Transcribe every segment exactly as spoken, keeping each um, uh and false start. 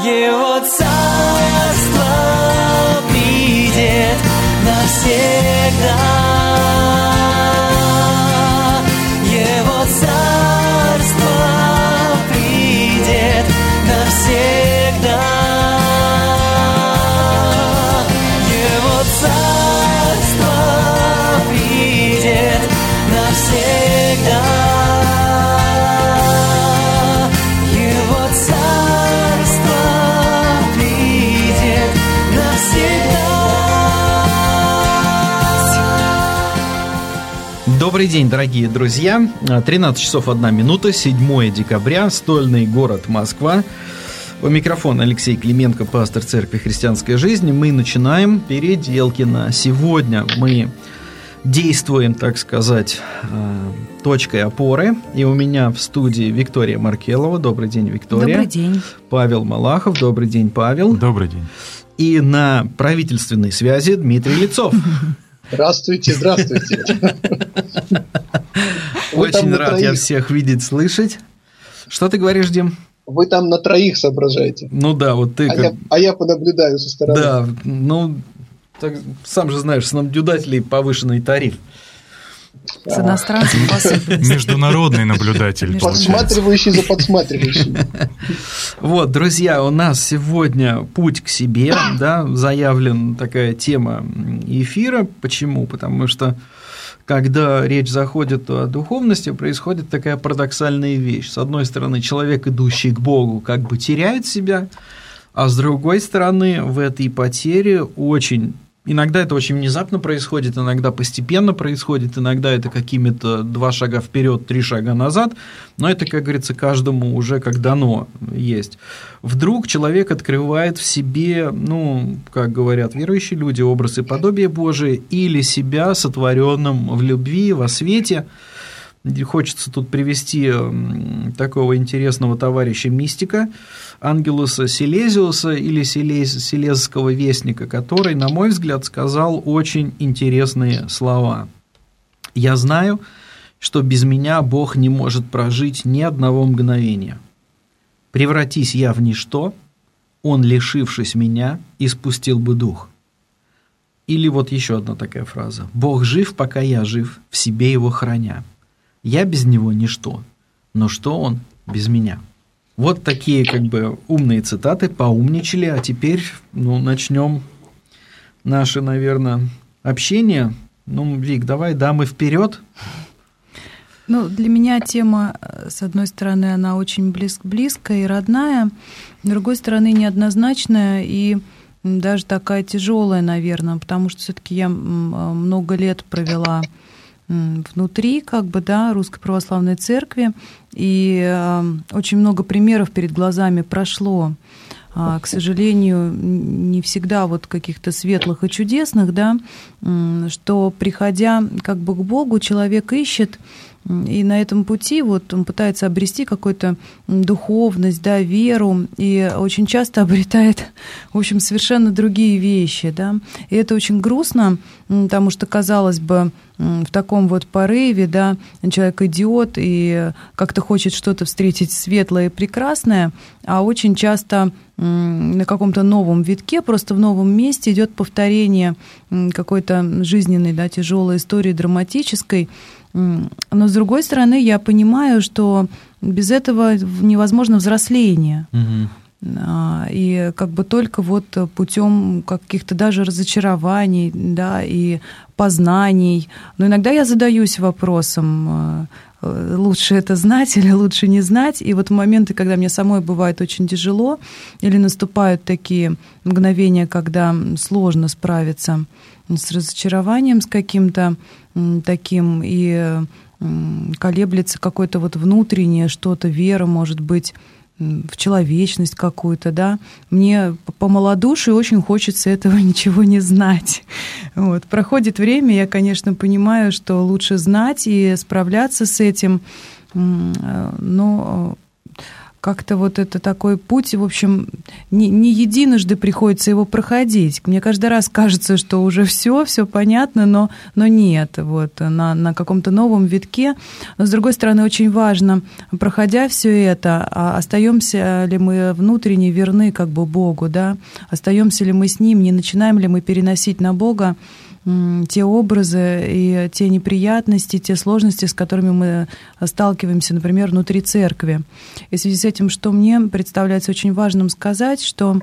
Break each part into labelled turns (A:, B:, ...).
A: Его царство придет навсегда. Его царство придет навсегда. Его царство придет навсегда. Его царство придет навсегда.
B: Добрый день, дорогие друзья. тринадцать часов одна минута, седьмое декабря, стольный город Москва. У микрофона Алексей Клименко, пастор Церкви Христианской Жизни. Мы начинаем Переделкино. Сегодня мы действуем, так сказать, точкой опоры. И у меня в студии Виктория Маркелова. Добрый день, Виктория.
C: Добрый день.
B: Павел Малахов. Добрый день, Павел.
D: Добрый день.
B: И на правительственной связи Дмитрий Лицов.
E: Здравствуйте, здравствуйте.
B: Очень рад я всех видеть, слышать. Что ты говоришь, Дим?
E: Вы там на троих соображаете.
B: Ну да, вот ты...
E: А,
B: как...
E: я, а я понаблюдаю со стороны.
B: Да, ну, так, сам же знаешь, с наблюдателей повышенный тариф.
C: С иностранцем посыпались.
D: Международный наблюдатель.
E: Подсматривающий за подсматривающим.
B: Вот, друзья, у нас сегодня путь к себе, да, заявлена такая тема эфира. Почему? Потому что когда речь заходит о духовности, происходит такая парадоксальная вещь. С одной стороны, человек, идущий к Богу, как бы теряет себя, а с другой стороны, в этой потере очень... Иногда это очень внезапно происходит, иногда постепенно происходит, иногда это какими-то два шага вперед, три шага назад, но это, как говорится, каждому уже как дано есть. Вдруг человек открывает в себе, ну, как говорят верующие люди, образ и подобие Божие, или себя сотворенным в любви, во свете. Хочется тут привести такого интересного товарища-мистика, Ангелуса Силезиуса или Силезского вестника, который, на мой взгляд, сказал очень интересные слова. «Я знаю, что без меня Бог не может прожить ни одного мгновения. Превратись я в ничто, Он, лишившись меня, испустил бы дух». Или вот еще одна такая фраза. «Бог жив, пока я жив, в себе его храня. Я без него ничто, но что он без меня?» Вот такие как бы умные цитаты, поумничали, а теперь ну, начнем наше, наверное, общение. Ну, Вик, давай, дамы, вперед.
C: Ну, для меня тема, с одной стороны, она очень близ, близкая и родная, с другой стороны, неоднозначная и даже такая тяжелая, наверное, потому что все-таки я много лет провела внутри, как бы, да, Русской Православной Церкви, и э, очень много примеров перед глазами прошло. А, к сожалению, не всегда вот каких-то светлых и чудесных, да, что, приходя как бы к Богу, человек ищет, и на этом пути вот он пытается обрести какую-то духовность, да, веру, и очень часто обретает, в общем, совершенно другие вещи, да. И это очень грустно, потому что, казалось бы, в таком вот порыве, да, человек идет и как-то хочет что-то встретить светлое и прекрасное, а очень часто на каком-то новом витке, просто в новом месте идет повторение какой-то жизненной, да, тяжелой истории, драматической. Но, с другой стороны, я понимаю, что без этого невозможно взросление. Угу. И как бы только вот путем каких-то даже разочарований, да, и познаний. Но иногда я задаюсь вопросом, лучше это знать или лучше не знать. И вот в моменты, когда мне самой бывает очень тяжело, или наступают такие мгновения, когда сложно справиться с разочарованием, с каким-то таким, и колеблется какое-то вот внутреннее что-то, вера, может быть, в человечность какую-то, да, мне по малодушию очень хочется этого ничего не знать. Вот. Проходит время, я, конечно, понимаю, что лучше знать и справляться с этим, но как-то вот это такой путь, в общем, не, не единожды приходится его проходить. Мне каждый раз кажется, что уже все, все понятно, но, но нет, вот, на, на каком-то новом витке. Но, с другой стороны, очень важно, проходя все это, остаемся ли мы внутренне верны как бы Богу, да? Остаемся ли мы с Ним, не начинаем ли мы переносить на Бога те образы и те неприятности, те сложности, с которыми мы сталкиваемся, например, внутри церкви. И в связи с этим, что мне представляется очень важным сказать, что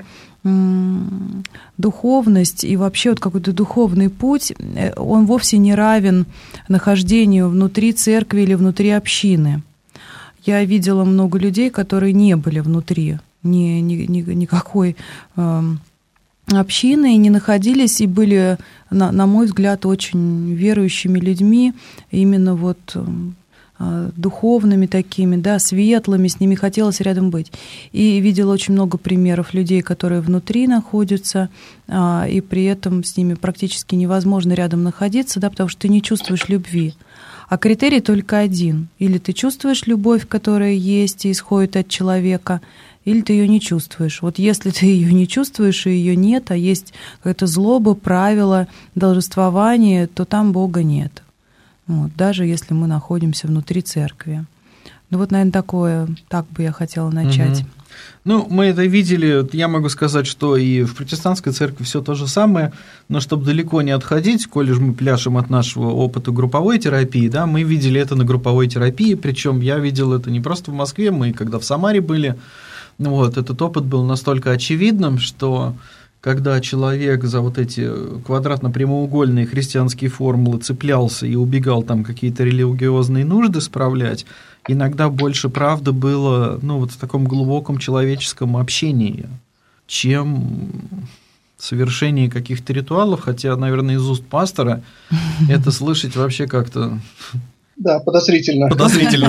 C: духовность и вообще вот какой-то духовный путь, он вовсе не равен нахождению внутри церкви или внутри общины. Я видела много людей, которые не были внутри ни, ни, ни, никакой общины и не находились, и были, на, на мой взгляд, очень верующими людьми, именно вот э, духовными такими, да, светлыми, с ними хотелось рядом быть. И видела очень много примеров людей, которые внутри находятся, э, и при этом с ними практически невозможно рядом находиться, да, потому что ты не чувствуешь любви. А критерий только один. Или ты чувствуешь любовь, которая есть и исходит от человека, или ты ее не чувствуешь. Вот если ты ее не чувствуешь и ее нет, а есть какая-то злоба, правило, должествование, то там Бога нет. Вот, даже если мы находимся внутри церкви. Ну вот, наверное, такое, так бы я хотела начать.
B: Угу. Ну, мы это видели, я могу сказать, что и в протестантской церкви все то же самое, но чтобы далеко не отходить, коли же мы пляшем от нашего опыта групповой терапии, да, мы видели это на групповой терапии, причем я видел это не просто в Москве, мы когда в Самаре были. Вот, этот опыт был настолько очевидным, что когда человек за вот эти квадратно-прямоугольные христианские формулы цеплялся и убегал там какие-то религиозные нужды справлять, иногда больше правды было, ну, вот в таком глубоком человеческом общении, чем совершении каких-то ритуалов, хотя, наверное, из уст пастора это слышать вообще как-то...
E: Да, подозрительно.
B: Подозрительно.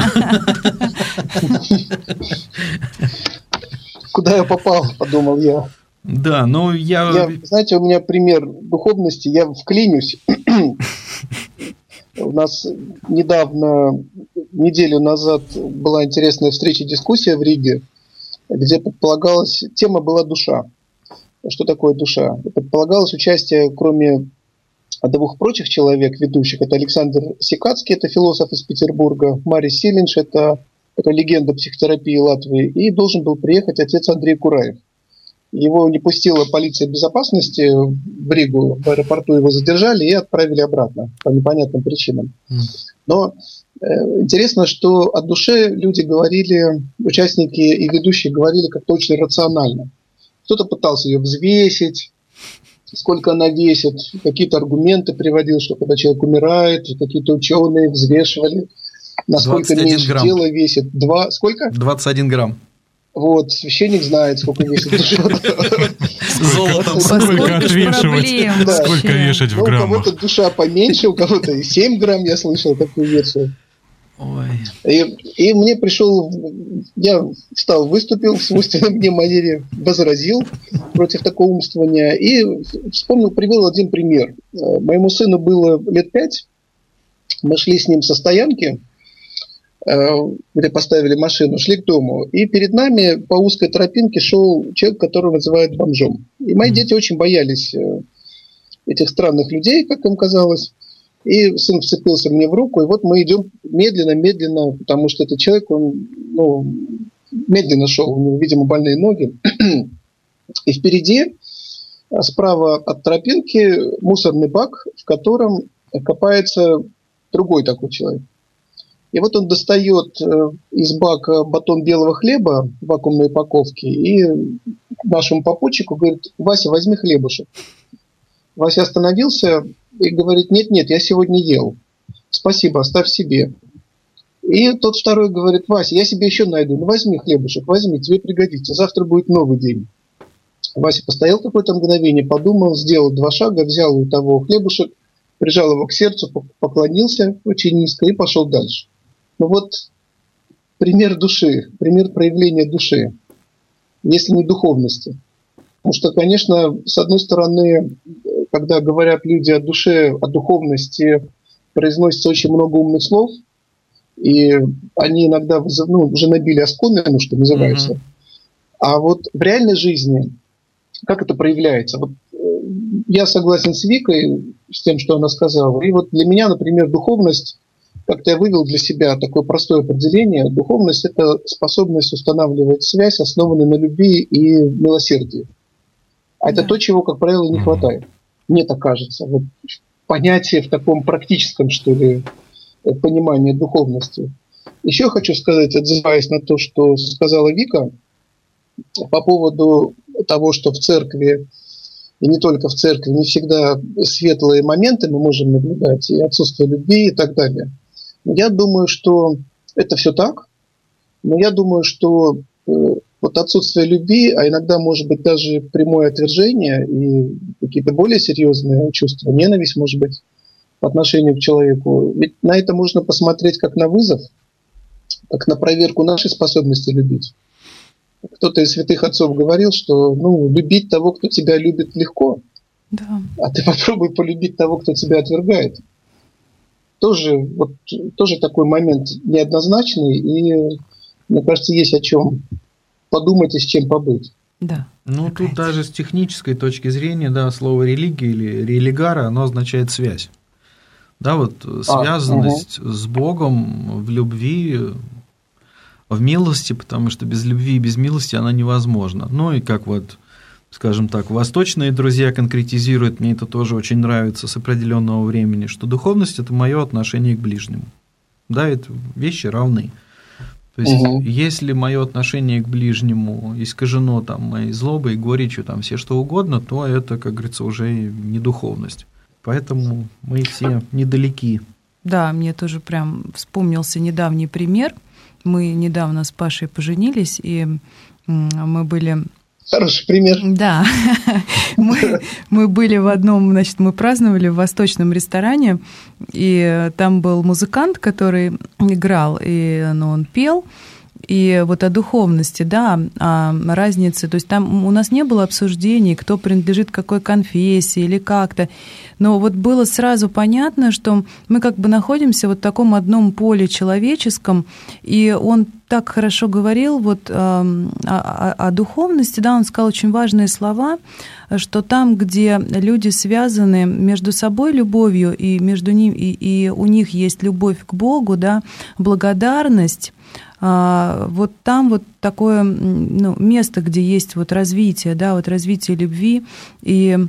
E: Куда я попал, подумал я.
B: Да, ну я...
E: я... Знаете, у меня пример духовности, я вклинюсь. У нас недавно, неделю назад, была интересная встреча, дискуссия в Риге, где предполагалась, тема была душа. Что такое душа? Предполагалось участие, кроме двух прочих человек, ведущих, это Александр Сикацкий, это философ из Петербурга, Марис Силинш, это такая легенда психотерапии Латвии, и должен был приехать отец Андрей Кураев. Его не пустила полиция безопасности в Ригу, в аэропорту его задержали и отправили обратно по непонятным причинам. Но э, интересно, что о душе люди говорили, участники и ведущие говорили как-то очень рационально. Кто-то пытался ее взвесить, сколько она весит, какие-то аргументы приводил, что когда человек умирает, какие-то ученые взвешивали, насколько меньше грамм. Тело весит. Два, сколько?
B: двадцать один грамм.
E: Вот, священник знает, сколько весит душа.
B: Золотом.
D: Сколько отвешивать, сколько вешать в граммах.
E: У кого-то душа поменьше, у кого-то и семь грамм, я слышал такую версию.
B: Ой.
E: И, и мне пришел, я встал, выступил в свойственной мне манере, возразил против такого умствования и вспомнил, привел один пример. Моему сыну было лет пять, мы шли с ним со стоянки, где поставили машину, шли к дому, и перед нами по узкой тропинке шел человек, которого называют бомжом. И мои дети очень боялись этих странных людей, как им казалось. И сын вцепился мне в руку, и вот мы идем медленно-медленно, потому что этот человек, он ну, медленно шел, у него, видимо, больные ноги. И впереди, справа от тропинки, мусорный бак, в котором копается другой такой человек. И вот он достает из бака батон белого хлеба в вакуумной упаковке и нашему попутчику говорит: Вася, возьми хлебушек. Вася остановился и говорит: нет-нет, я сегодня ел. Спасибо, оставь себе. И тот второй говорит: Вася, я себе еще найду. Ну возьми хлебушек, возьми, тебе пригодится. Завтра будет новый день. Вася постоял какое-то мгновение, подумал, сделал два шага, взял у того хлебушек, прижал его к сердцу, поклонился очень низко и пошел дальше. Ну вот пример души, пример проявления души, если не духовности. Потому что, конечно, с одной стороны, когда говорят люди о душе, о духовности, произносится очень много умных слов, и они иногда ну, уже набили оскомину, что называется. Mm-hmm. А вот в реальной жизни как это проявляется? Вот я согласен с Викой, с тем, что она сказала. И вот для меня, например, духовность, как-то я вывел для себя такое простое определение. Духовность – это способность устанавливать связь, основанную на любви и милосердии. А да. это то, чего, как правило, не хватает. Мне так кажется. Вот понятие в таком практическом, что ли, понимании духовности. Еще хочу сказать, отзываясь на то, что сказала Вика, по поводу того, что в церкви, и не только в церкви, не всегда светлые моменты мы можем наблюдать, и отсутствие любви и так далее. Я думаю, что это все так, но я думаю, что вот отсутствие любви, а иногда, может быть, даже прямое отвержение и какие-то более серьезные чувства, ненависть, может быть, по отношению к человеку, ведь на это можно посмотреть как на вызов, как на проверку нашей способности любить. Кто-то из святых отцов говорил, что ну, любить того, кто тебя любит, легко,
C: да.
E: а ты попробуй полюбить того, кто тебя отвергает. Тоже, вот, тоже такой момент неоднозначный, и, мне кажется, есть о чем подумать и с чем побыть.
C: Да.
B: Ну, тут даже с технической точки зрения, да, слово религия или религара, оно означает связь. Да, вот связанность а, угу. с Богом в любви, в милости, потому что без любви и без милости она невозможна. Ну, и как вот, скажем так, восточные друзья конкретизируют, мне это тоже очень нравится с определенного времени, что духовность – это мое отношение к ближнему. Да, это вещи равны. То есть, угу. если мое отношение к ближнему искажено там, моей злобой, горечью, там, все что угодно, то это, как говорится, уже не духовность. Поэтому мы все недалеки.
C: Да, мне тоже прям вспомнился недавний пример. Мы недавно с Пашей поженились, и мы были...
E: Хороший пример.
C: Да, мы, мы были в одном, значит, мы праздновали в восточном ресторане, и там был музыкант, который играл, и ну, он пел, и вот о духовности, да, о разнице, то есть там у нас не было обсуждений, кто принадлежит к какой конфессии или как-то, но вот было сразу понятно, что мы как бы находимся вот в таком одном поле человеческом, и он так хорошо говорил вот о, о, о духовности, да, он сказал очень важные слова, что там, где люди связаны между собой любовью, и между ним, и, и у них есть любовь к Богу, да, благодарность, вот там вот такое ну, место, где есть вот развитие, да, вот развитие любви, и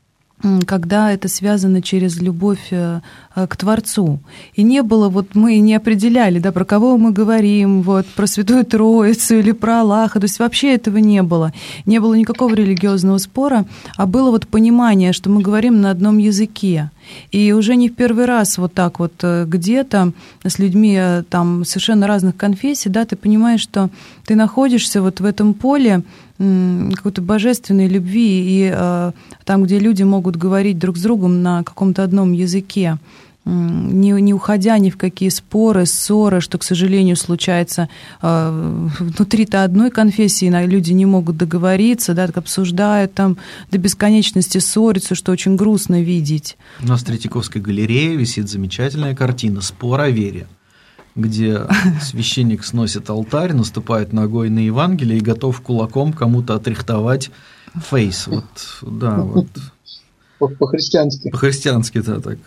C: когда это связано через любовь к Творцу. И не было, вот мы не определяли, да, про кого мы говорим, вот, про Святую Троицу или про Аллаха, то есть вообще этого не было. Не было никакого религиозного спора, а было вот понимание, что мы говорим на одном языке. И уже не в первый раз вот так вот где-то с людьми там совершенно разных конфессий, да, ты понимаешь, что ты находишься вот в этом поле какой-то божественной любви, и э, там, где люди могут говорить друг с другом на каком-то одном языке, не, не уходя ни в какие споры, ссоры, что, к сожалению, случается э, внутри-то одной конфессии, люди не могут договориться, да, так обсуждают там до бесконечности, ссорятся, что очень грустно видеть.
B: У нас в Третьяковской галерее висит замечательная картина «Спор о вере», где священник сносит алтарь, наступает ногой на Евангелие и готов кулаком кому-то отрихтовать фейс. Вот, да, вот.
E: По-христиански.
B: По-христиански, да, так.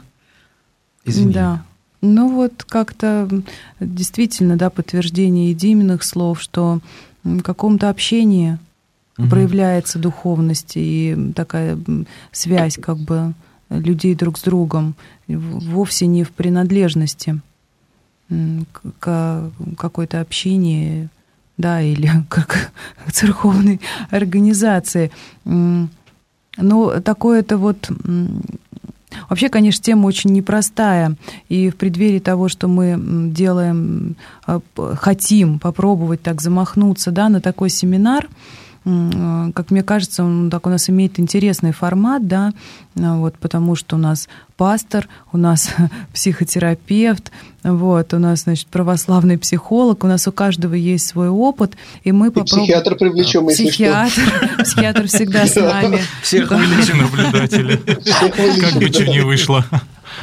B: Извини.
C: Да. Ну вот как-то действительно, да, подтверждение едименных слов, что в каком-то общении угу. проявляется духовность и такая связь как бы людей друг с другом, вовсе не в принадлежности к какой-то общине, да, или как к церковной организации. Но такое-то вот... Вообще, конечно, тема очень непростая, и в преддверии того, что мы делаем, хотим попробовать так замахнуться, да, на такой семинар, как мне кажется, он так у нас имеет интересный формат, да, вот, потому что у нас пастор, у нас психотерапевт, вот, у нас, значит, православный психолог, у нас у каждого есть свой опыт, и мы попробуем...
E: Психиатр привлечем, если
C: психиатр,
E: что.
C: Психиатр всегда с нами.
D: Всех вылечим наблюдатели, как бы что ни вышло.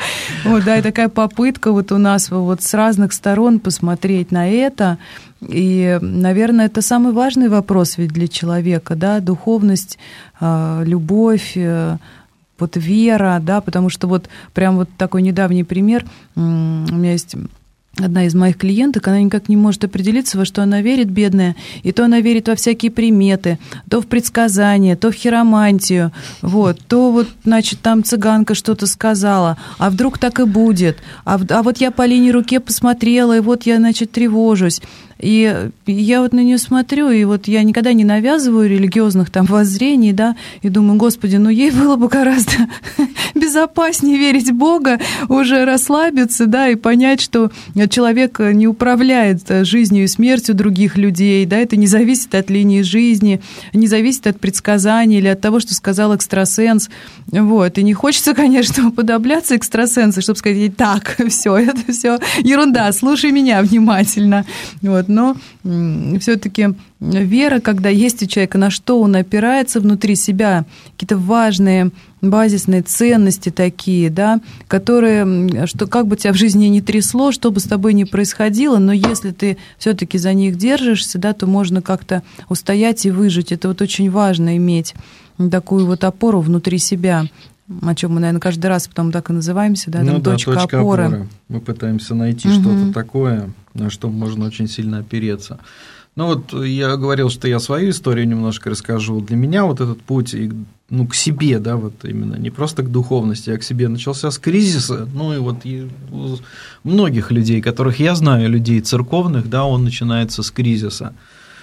C: Вот, да, и такая попытка вот у нас вот с разных сторон посмотреть на это. И, наверное, это самый важный вопрос ведь для человека, да, духовность, любовь, вот вера, да, потому что вот прям вот такой недавний пример, у меня есть одна из моих клиенток, она никак не может определиться, во что она верит, бедная, и то она верит во всякие приметы, то в предсказания, то в хиромантию, вот, то вот, значит, там цыганка что-то сказала, а вдруг так и будет, а, а вот я по линии руки посмотрела, и вот я, значит, тревожусь. И я вот на нее смотрю, и вот я никогда не навязываю религиозных там воззрений, да, и думаю, Господи, ну ей было бы гораздо безопаснее верить в Бога, уже расслабиться, да, и понять, что человек не управляет жизнью и смертью других людей, да, это не зависит от линии жизни, не зависит от предсказаний или от того, что сказал экстрасенс, вот, и не хочется, конечно, уподобляться экстрасенсу, чтобы сказать, так, все, это все ерунда, слушай меня внимательно, вот. Но все-таки вера, когда есть у человека, на что он опирается внутри себя, какие-то важные базисные ценности такие, да, которые, что как бы тебя в жизни не трясло, что бы с тобой ни происходило, но если ты все-таки за них держишься, да, то можно как-то устоять и выжить. Это вот очень важно иметь такую вот опору внутри себя, о чем мы, наверное, каждый раз потом так и называемся, да, там,
B: ну,
C: точка,
B: да, точка
C: опоры.
B: опоры. Мы пытаемся найти
C: угу.
B: что-то такое, на что можно очень сильно опереться. Ну вот я говорил, что я свою историю немножко расскажу. Для меня вот этот путь, ну, к себе, да, вот именно, не просто к духовности, а к себе, начался с кризиса. Ну и вот и у многих людей, которых я знаю, людей церковных, да, он начинается с кризиса.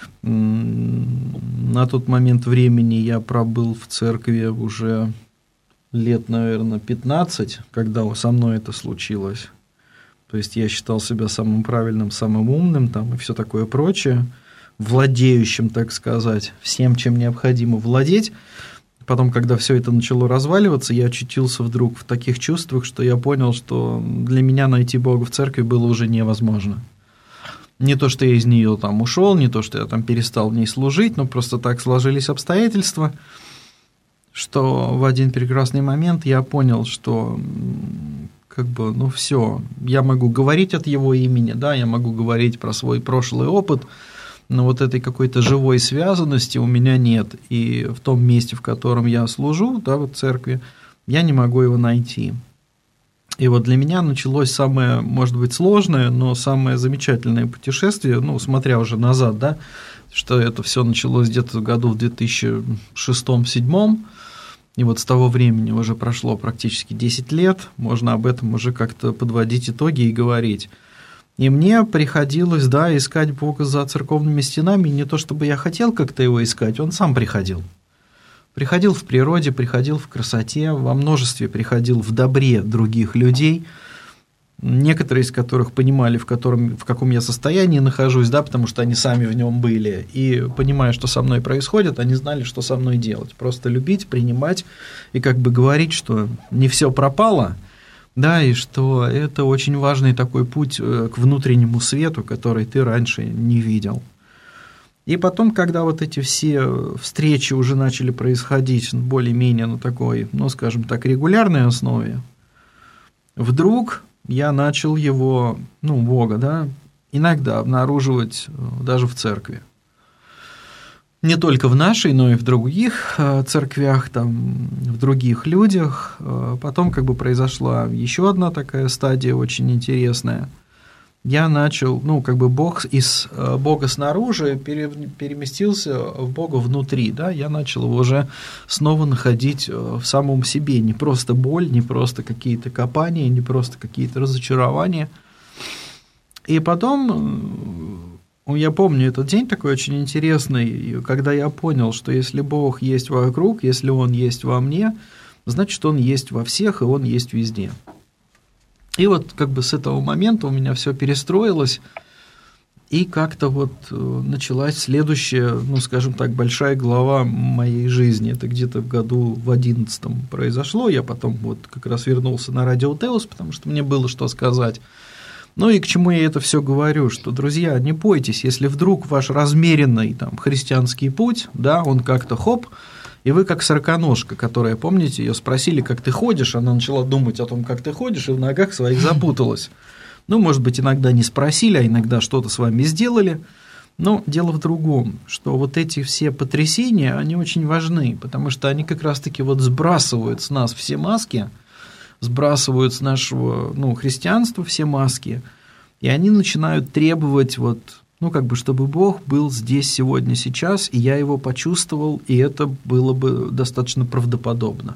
B: На тот момент времени я пробыл в церкви уже лет, наверное, пятнадцать, когда со мной это случилось. То есть я считал себя самым правильным, самым умным там, и все такое прочее, владеющим, так сказать, всем, чем необходимо владеть. Потом, когда все это начало разваливаться, я очутился вдруг в таких чувствах, что я понял, что для меня найти Бога в церкви было уже невозможно. Не то, что я из нее там ушел, не то, что я там перестал в ней служить, но просто так сложились обстоятельства, что в один прекрасный момент я понял, что как бы, ну все, я могу говорить от его имени, да, я могу говорить про свой прошлый опыт, но вот этой какой-то живой связанности у меня нет, и в том месте, в котором я служу, да, вот в церкви, я не могу его найти. И вот для меня началось самое, может быть, сложное, но самое замечательное путешествие, ну, смотря уже назад, да, что это все началось где-то в году в две тысячи шестом — две тысячи седьмом, и вот с того времени уже прошло практически десять лет, можно об этом уже как-то подводить итоги и говорить. И мне приходилось, да, искать Бога за церковными стенами, не то чтобы я хотел как-то его искать, он сам приходил. Приходил в природе, приходил в красоте, во множестве приходил в добре других людей, некоторые из которых понимали, в, котором, в каком я состоянии нахожусь, да, потому что они сами в нем были, и понимая, что со мной происходит, они знали, что со мной делать. Просто любить, принимать и как бы говорить, что не все пропало, да, и что это очень важный такой путь к внутреннему свету, который ты раньше не видел. И потом, когда вот эти все встречи уже начали происходить более-менее на такой, ну, скажем так, регулярной основе, вдруг я начал его, ну, Бога, да, иногда обнаруживать даже в церкви. Не только в нашей, но и в других церквях, там, в других людях. Потом как бы произошла еще одна такая стадия очень интересная. Я начал, ну, как бы Бог из Бога снаружи переместился в Бога внутри, да, я начал его уже снова находить в самом себе, не просто боль, не просто какие-то копания, не просто какие-то разочарования. И потом, я помню этот день такой очень интересный, когда я понял, что если Бог есть вокруг, если Он есть во мне, значит, Он есть во всех, и Он есть везде. И вот как бы с этого момента у меня все перестроилось, и как-то вот началась следующая, ну, скажем так, большая глава моей жизни. Это где-то в году в одиннадцатом произошло, я потом вот как раз вернулся на Радио Теос, потому что мне было что сказать. Ну и к чему я это все говорю, что, друзья, не бойтесь, если вдруг ваш размеренный там христианский путь, да, он как-то хоп, И вы как сороконожка, которая, помните, ее спросили, как ты ходишь, она начала думать о том, как ты ходишь, и в ногах своих запуталась. Ну, может быть, иногда не спросили, а иногда что-то с вами сделали. Но дело в другом, что вот эти все потрясения, они очень важны, потому что они как раз-таки вот сбрасывают с нас все маски, сбрасывают с нашего, ну, христианства все маски, и они начинают требовать вот, ну, как бы, чтобы Бог был здесь сегодня, сейчас, и я его почувствовал, и это было бы достаточно правдоподобно.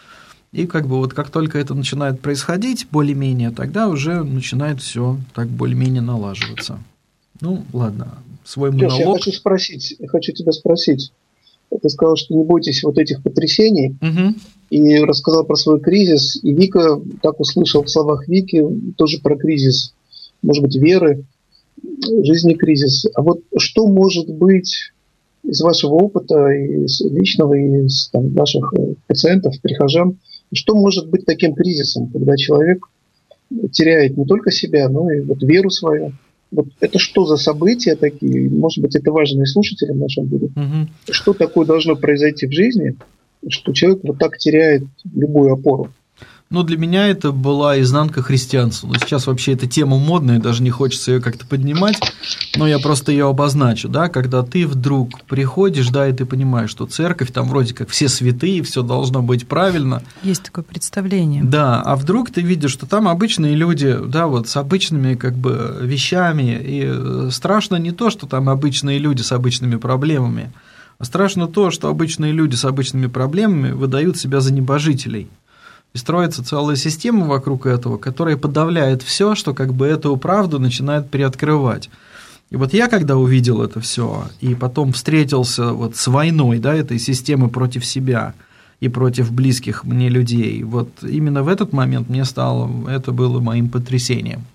B: И как бы вот как только это начинает происходить более-менее, тогда уже начинает все так более-менее налаживаться. Ну, ладно, свой монолог.
E: Леш, я хочу спросить, я хочу тебя спросить. Ты сказал, что не бойтесь вот этих потрясений, угу. и рассказал про свой кризис. И Вика, так услышал в словах Вики, тоже про кризис, может быть, веры, жизни кризис. А вот что может быть из вашего опыта, из личного, и из там, наших пациентов, прихожан, что может быть таким кризисом, когда человек теряет не только себя, но и вот веру свою? Вот это что за события такие? Может быть, это важные слушатели нашим будут. Угу. Что такое должно произойти в жизни, что человек вот так теряет любую опору?
B: Ну, для меня это была изнанка христианства. Но сейчас вообще эта тема модная, даже не хочется ее как-то поднимать, но я просто ее обозначу, да, когда ты вдруг приходишь, да, и ты понимаешь, что церковь, там вроде как все святые, все должно быть правильно.
C: Есть такое представление.
B: Да, а вдруг ты видишь, что там обычные люди, да, вот с обычными как бы вещами, и страшно не то, что там обычные люди с обычными проблемами, а страшно то, что обычные люди с обычными проблемами выдают себя за небожителей. И строится целая система вокруг этого, которая подавляет все, что как бы эту правду начинает переоткрывать. И вот я, когда увидел это все, и потом встретился вот с войной, да, этой системы против себя и против близких мне людей, вот именно в этот момент мне стало, это было моим потрясением.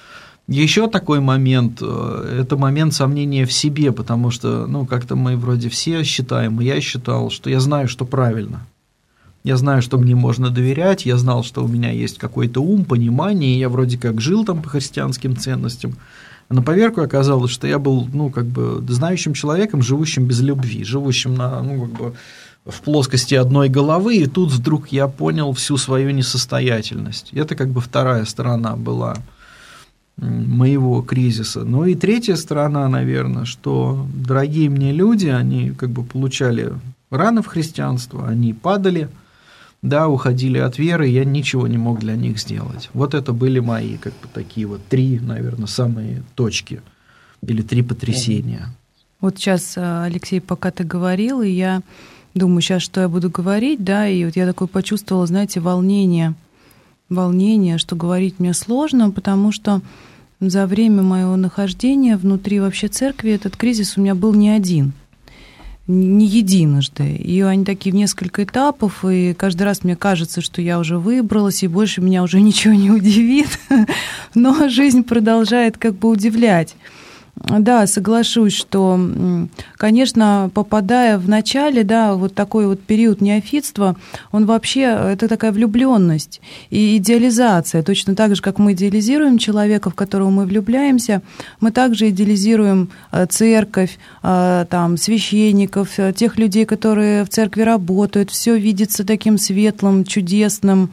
B: Еще такой момент, это момент сомнения в себе, потому что, ну, как-то мы вроде все считаем, и я считал, что я знаю, что правильно. Я знаю, что мне можно доверять, я знал, что у меня есть какой-то ум, понимание, и я вроде как жил там по христианским ценностям. А на поверку оказалось, что я был, ну, как бы знающим человеком, живущим без любви, живущим на, ну, как бы в плоскости одной головы, и тут вдруг я понял всю свою несостоятельность. Это как бы вторая сторона была моего кризиса. Ну и третья сторона, наверное, что дорогие мне люди, они как бы получали раны в христианство, они падали, да, уходили от веры, я ничего не мог для них сделать. Вот это были мои, как бы, такие вот три, наверное, самые точки или три потрясения.
C: Вот сейчас, Алексей, пока ты говорил, и я думаю, сейчас что я буду говорить, да, и вот я такое почувствовала, знаете, волнение, волнение, что говорить мне сложно, потому что за время моего нахождения внутри вообще церкви этот кризис у меня был не один. Не единожды. И они такие в несколько этапов, и каждый раз мне кажется, что я уже выбралась, и больше меня уже ничего не удивит. Но жизнь продолжает как бы удивлять. Да, соглашусь, что, конечно, попадая в начале, да, вот такой вот период неофитства, он вообще, это такая влюбленность и идеализация. Точно так же, как мы идеализируем человека, в которого мы влюбляемся, мы также идеализируем церковь, там, священников, тех людей, которые в церкви работают. Все видится таким светлым, чудесным.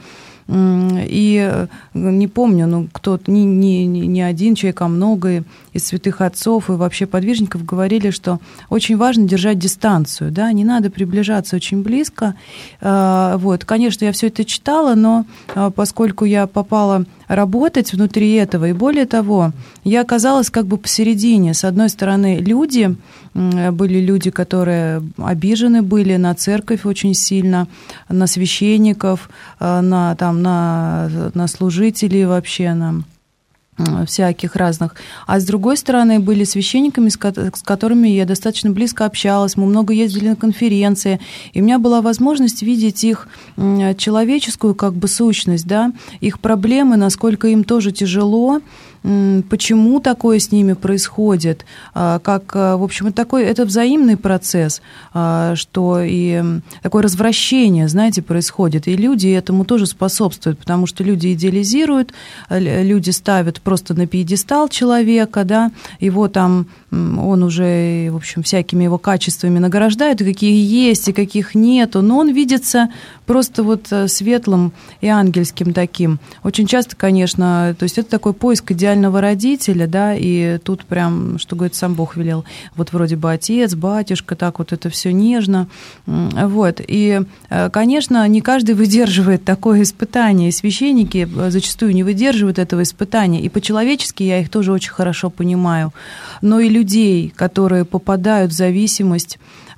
C: И не помню, ну, кто-то, не, не, не один человек, а много из святых отцов и вообще подвижников говорили, что очень важно держать дистанцию, да, не надо приближаться очень близко. Вот, конечно, я все это читала, но поскольку я попала работать внутри этого, и более того, я оказалась как бы посередине. С одной стороны, люди, были люди, которые обижены были на церковь очень сильно, на священников, на, там, на, на служителей вообще, на всяких разных. А с другой стороны, были священниками, с которыми я достаточно близко общалась, мы много ездили на конференции, и у меня была возможность видеть их человеческую как бы сущность, да, их проблемы, насколько им тоже тяжело, почему такое с ними происходит, как, в общем, это такой, это взаимный процесс, что и такое развращение, знаете, происходит, и люди этому тоже способствуют, потому что люди идеализируют, люди ставят просто на пьедестал человека, да, его там, он уже, в общем, всякими его качествами награждают, и какие есть, и каких нету, но он видится просто вот светлым и ангельским таким. Очень часто, конечно, то есть это такой поиск идеального родителя, да, и тут прям, что говорит, сам Бог велел, вот вроде бы отец, батюшка, так вот это все нежно, вот, и, конечно, не каждый выдерживает такое испытание, и священники зачастую не выдерживают этого испытания, и по-человечески я их тоже очень хорошо понимаю, но и людей, которые попадают в зависимость,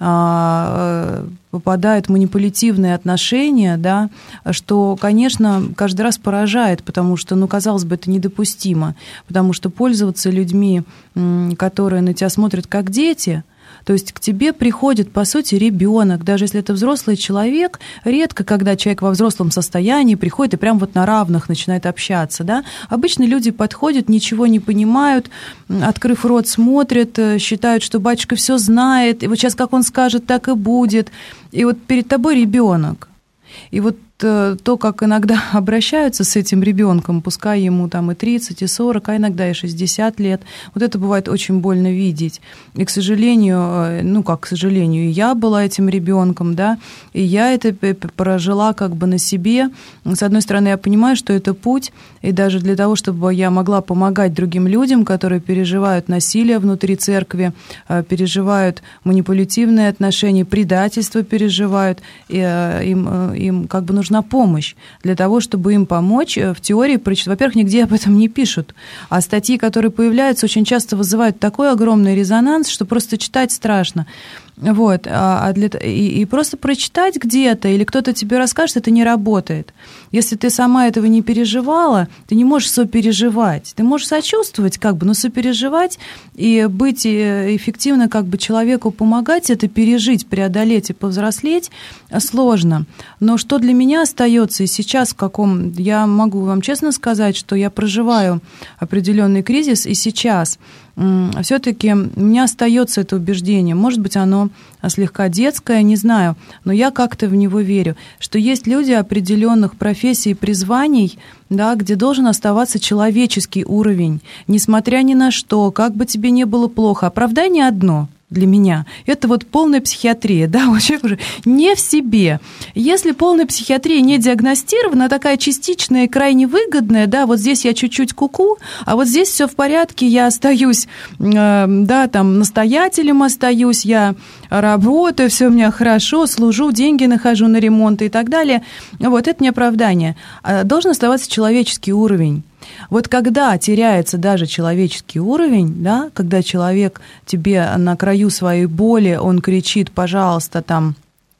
C: попадают в манипулятивные отношения, да, что, конечно, каждый раз поражает, потому что, ну, казалось бы, это недопустимо, потому что пользоваться людьми, которые на тебя смотрят как дети, то есть к тебе приходит, по сути, ребенок, даже если это взрослый человек, редко, когда человек во взрослом состоянии приходит и прям вот на равных начинает общаться, да. Обычно люди подходят, ничего не понимают, открыв рот, смотрят, считают, что батюшка все знает, и вот сейчас как он скажет, так и будет. И вот перед тобой ребенок. И вот то, как иногда обращаются с этим ребенком, пускай ему там и тридцать, и сорок, а иногда и шестьдесят лет, вот это бывает очень больно видеть. И, к сожалению, ну как к сожалению, и я была этим ребенком, да, и я это прожила как бы на себе. С одной стороны, я понимаю, что это путь, и даже для того, чтобы я могла помогать другим людям, которые переживают насилие внутри церкви, переживают манипулятивные отношения, предательство переживают, и им, им как бы нужно нужна помощь для того, чтобы им помочь. В теории, во-первых, нигде об этом не пишут, а статьи, которые появляются, очень часто вызывают такой огромный резонанс, что просто читать страшно. Вот, а для, и, и просто прочитать где-то, или кто-то тебе расскажет, это не работает. Если ты сама этого не переживала, ты не можешь сопереживать. Ты можешь сочувствовать, как бы, но сопереживать и быть эффективно как бы человеку помогать, это пережить, преодолеть и повзрослеть сложно. Но что для меня остается, и сейчас в каком, я могу вам честно сказать, что я проживаю определенный кризис, и сейчас все-таки у меня остается это убеждение. Может быть, оно слегка детское, не знаю, но я как-то в него верю, что есть люди определенных профессий и призваний, да, где должен оставаться человеческий уровень, несмотря ни на что, как бы тебе не было плохо. Оправдание одно для меня – это вот полная психиатрия, да, вот человек уже не в себе. Если полная психиатрия не диагностирована, такая частичная и крайне выгодная, да, вот здесь я чуть-чуть куку, а вот здесь все в порядке, я остаюсь, э, да, там, настоятелем остаюсь, я работаю, все у меня хорошо, служу, деньги нахожу на ремонт и так далее. Вот это не оправдание. Должен оставаться человеческий уровень. Вот когда теряется даже человеческий уровень, да, когда человек тебе на краю своей боли, он кричит, пожалуйста, там,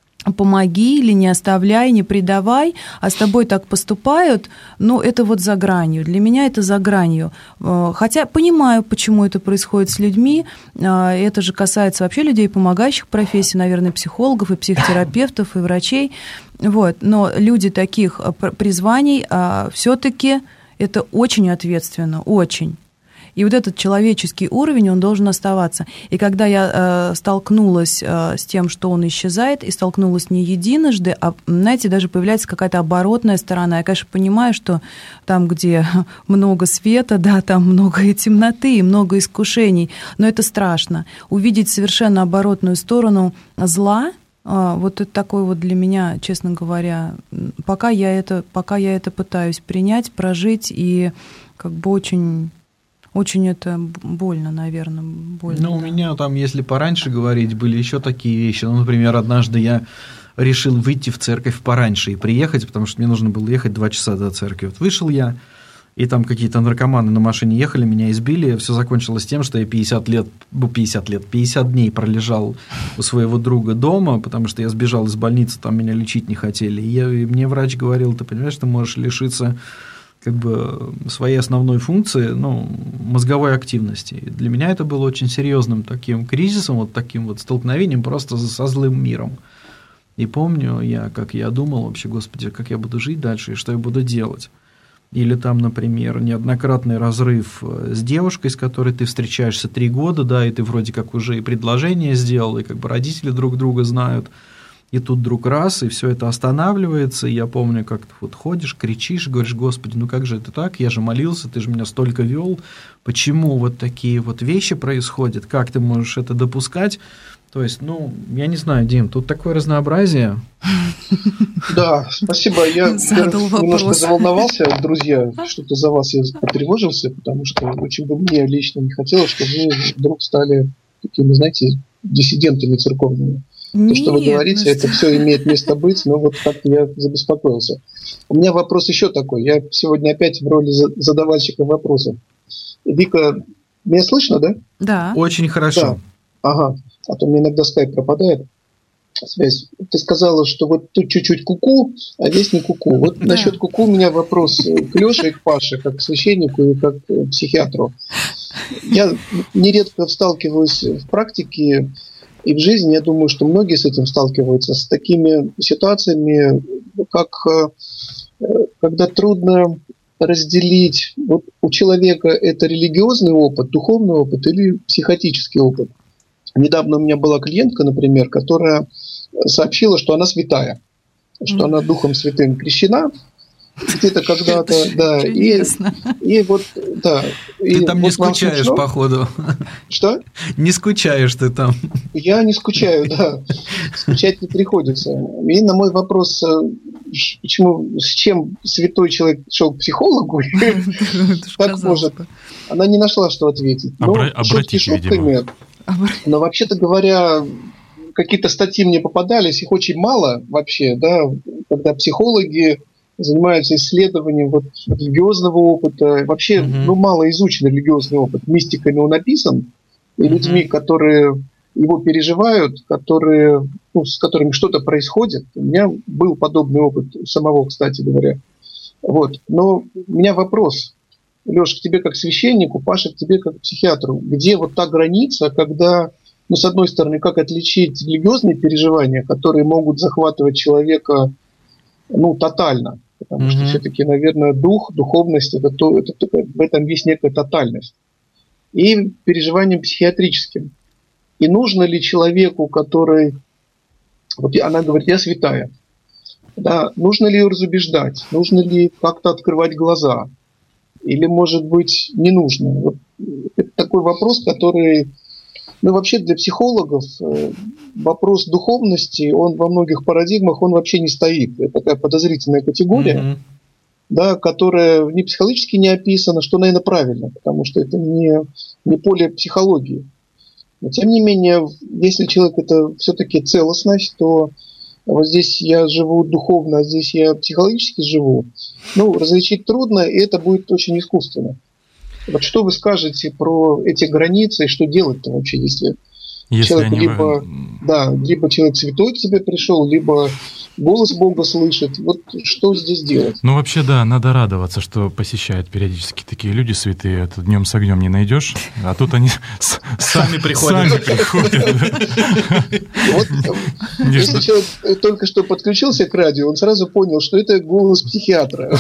C: помоги или не оставляй, не предавай, а с тобой так поступают, ну, это вот за гранью. Для меня это за гранью. Хотя понимаю, почему это происходит с людьми. Это же касается вообще людей, помогающих профессий, наверное, психологов и психотерапевтов, и врачей. Вот. Но люди таких призваний все-таки это очень ответственно, очень. И вот этот человеческий уровень, он должен оставаться. И когда я э, столкнулась э, с тем, что он исчезает, и столкнулась не единожды, а, знаете, даже появляется какая-то оборотная сторона. Я, конечно, понимаю, что там, где много света, да, там много и темноты, и много искушений, но это страшно. Увидеть совершенно оборотную сторону зла, вот это такой вот для меня, честно говоря, пока я это, пока я это пытаюсь принять, прожить, и как бы очень, очень это больно, наверное, больно.
B: Ну,
C: да.
B: У меня там, если пораньше говорить, были еще такие вещи. Ну, например, однажды я решил выйти в церковь пораньше и приехать, потому что мне нужно было ехать два часа до церкви. Вот вышел я, и там какие-то наркоманы на машине ехали, меня избили. Все закончилось тем, что я пятьдесят лет, пятьдесят лет, пятьдесят дней пролежал у своего друга дома, потому что я сбежал из больницы, там меня лечить не хотели. И, я, и мне врач говорил, ты понимаешь, ты можешь лишиться как бы своей основной функции, ну, мозговой активности. И для меня это было очень серьезным таким кризисом, вот таким вот столкновением просто со злым миром. И помню я, как я думал вообще, господи, как я буду жить дальше и что я буду делать. или там, например, неоднократный разрыв с девушкой, с которой ты встречаешься три года, да, и ты вроде как уже и предложение сделал, и как бы родители друг друга знают, и тут вдруг раз, и все это останавливается, и я помню, как ты вот ходишь, кричишь, говоришь: Господи, ну как же это так, я же молился, ты же меня столько вел, почему вот такие вот вещи происходят, как ты можешь это допускать? То есть, ну, я не знаю, Дим, тут такое разнообразие.
E: Да, спасибо. Я немножко заволновался, друзья, что-то за вас я потревожился, потому что очень бы мне лично не хотелось, чтобы вы вдруг стали такими, знаете, диссидентами церковными. То, что вы говорите, это все имеет место быть, но вот как-то я забеспокоился. У меня вопрос еще такой. Я сегодня опять в роли задавальщика вопросов. Вика, меня слышно, да?
C: Да.
B: Очень хорошо.
E: Да. Ага. А то у меня иногда скайп пропадает, связь. Ты сказала, что вот тут чуть-чуть куку, а здесь не куку. Вот да. Насчет куку у меня вопрос к Лёше и к Паше, как к священнику и как к психиатру. Я нередко сталкиваюсь в практике и в жизни, я думаю, что многие с этим сталкиваются, с такими ситуациями, как когда трудно разделить, вот у человека это религиозный опыт, духовный опыт или психотический опыт. Недавно у меня была клиентка, например, которая сообщила, что она святая, что mm. она Духом Святым крещена где-то когда-то, да, и, и вот, да.
B: Ты
E: и
B: там
E: вот
B: не скучаешь, смешно. Походу.
E: Что?
B: Не скучаешь ты там.
E: Я не скучаю, да. Скучать не приходится. И на мой вопрос, почему, с чем святой человек шел к психологу, как может, она не нашла, что ответить.
D: Обратите, видимо.
E: Но вообще-то говоря, какие-то статьи мне попадались, их очень мало вообще, да, когда психологи занимаются исследованием вот религиозного опыта. Вообще, uh-huh. ну, мало изучен религиозный опыт. Мистиками он описан, и uh-huh. людьми, которые его переживают, которые, ну, с которыми что-то происходит. У меня был подобный опыт у самого, кстати говоря. Вот. Но у меня вопрос. Лёш, к тебе как священнику, Паша, к тебе как психиатру. Где вот та граница, когда, ну, с одной стороны, как отличить религиозные переживания, которые могут захватывать человека, ну, тотально, потому mm-hmm. что все-таки, наверное, дух, духовность, это то, это, в этом есть некая тотальность, и переживанием психиатрическим. И нужно ли человеку, который, вот она говорит, я святая, да, нужно ли ее разубеждать, нужно ли как-то открывать глаза? Или, может быть, не нужно? Вот это такой вопрос, который, ну, вообще для психологов вопрос духовности, он во многих парадигмах, он вообще не стоит. Это такая подозрительная категория, mm-hmm. да, которая ни психологически не описана, что, наверное, правильно, потому что это не, не поле психологии. Но, тем не менее, если человек это все-таки целостность, то вот здесь я живу духовно, а здесь я психологически живу. Ну, различить трудно, и это будет очень искусственно. Вот что вы скажете про эти границы, и что делать-то вообще, если, если человек они... либо, да, либо человек святой к тебе пришел, либо голос Бога слышит. Вот что здесь делать?
D: Ну, вообще, да, надо радоваться, что посещают периодически такие люди святые. Это днем с огнем не найдешь, а тут они сами приходят.
E: Если человек только что подключился к радио, он сразу понял, что это голос психиатра.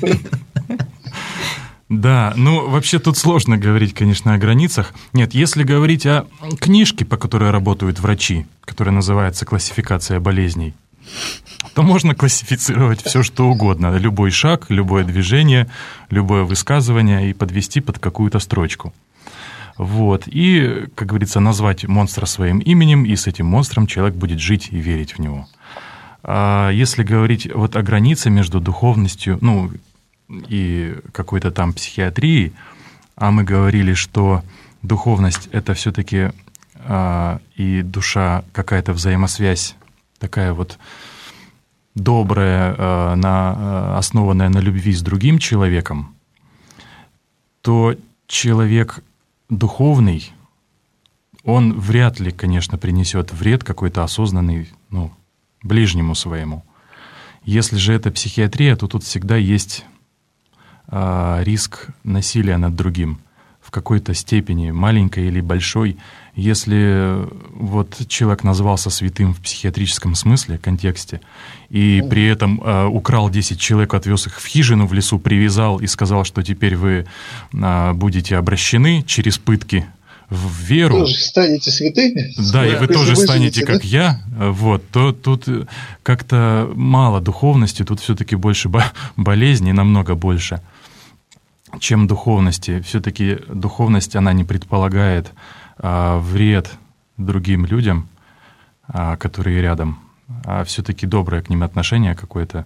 D: Да, ну вообще тут сложно говорить, конечно, о границах. Нет, если говорить о книжке, по которой работают врачи, которая называется «Классификация болезней», то можно классифицировать все, что угодно. Любой шаг, любое движение, любое высказывание и подвести под какую-то строчку. Вот. И, как говорится, назвать монстра своим именем, и с этим монстром человек будет жить и верить в него. А если говорить вот о границе между духовностью, ну, и какой-то там психиатрией, а мы говорили, что духовность — это все-таки а, и душа, какая-то взаимосвязь, такая вот добрая, а, на, основанная на любви с другим человеком, то человек духовный, он вряд ли, конечно, принесет вред какой-то осознанный, ну, ближнему своему. Если же это психиатрия, то тут всегда есть риск насилия над другим. в какой-то степени, маленькой или большой, если вот человек назвался святым в психиатрическом смысле, контексте, и при этом э, украл десять человек, отвез их в хижину в лесу, привязал и сказал, что теперь вы э, будете обращены через пытки в веру.
E: Вы тоже станете святыми.
D: Да, и вы
E: Если
D: тоже
E: выживете,
D: станете,
E: да?
D: как я, вот, то тут как-то мало духовности, тут все-таки больше бо- болезней, намного больше, чем духовности. Все-таки духовность, она не предполагает а, вред другим людям, а, которые рядом, а все-таки доброе к ним отношение какое-то.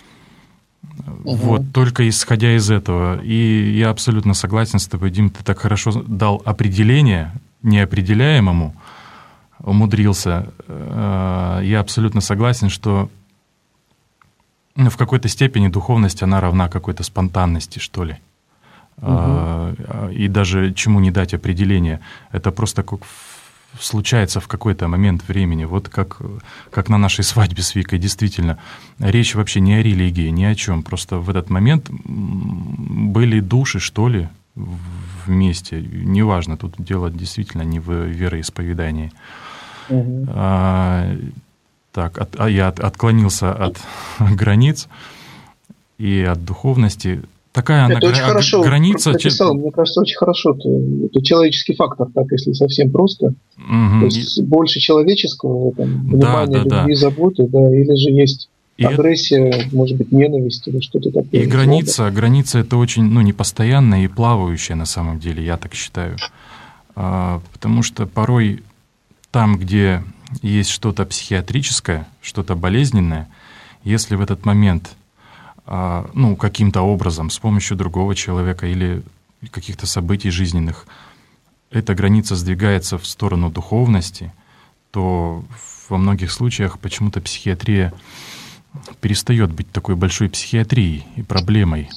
D: Угу. Вот, только исходя из этого. И я абсолютно согласен с тобой, Дим, ты так хорошо дал определение неопределяемому, умудрился. Я абсолютно согласен, что в какой-то степени духовность, она равна какой-то спонтанности, что ли. Угу. И даже чему не дать определение. Это просто как случается в какой-то момент времени. Вот как, как на нашей свадьбе с Викой. Действительно, речь вообще не о религии, ни о чем. Просто в этот момент были души, что ли, вместе. Неважно, тут дело действительно не в вероисповедании. Угу. А, так, от, а я от, отклонился от границ и от духовности. Такая она
E: это очень
D: гра-
E: хорошо
D: граница.
E: Прописал. Мне кажется, очень хорошо. Это, это человеческий фактор, так если совсем просто.
D: Угу.
E: То есть больше человеческого, там, внимания,
D: да, да,
E: любви,
D: да.
E: заботы, да, или же есть
D: и
E: агрессия, это... может быть, ненависть или что-то такое.
D: И граница, граница это очень, ну, непостоянная и плавающая на самом деле, я так считаю. А, потому что порой там, где есть что-то психиатрическое, что-то болезненное, если в этот момент ну, каким-то образом, с помощью другого человека или каких-то событий жизненных, эта граница сдвигается в сторону духовности, то во многих случаях почему-то психиатрия перестает быть такой большой психиатрией и проблемой.